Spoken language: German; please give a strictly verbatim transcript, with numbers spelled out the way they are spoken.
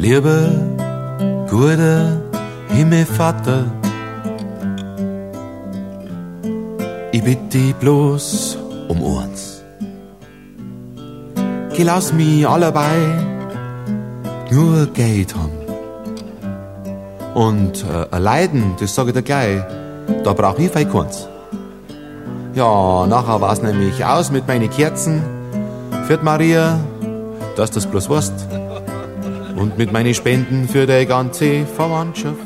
Lieber, guter Himmelvater, ich bitte dich bloß um eins. Geh, lass mich allebei nur Geld haben. Und äh, ein Leiden, das sag ich dir gleich, da brauch ich viel keins. Ja, nachher war's nämlich aus mit meinen Kerzen. Für die Maria, dass das bloß weißt. Und mit meinen Spenden für die ganze Verwandtschaft.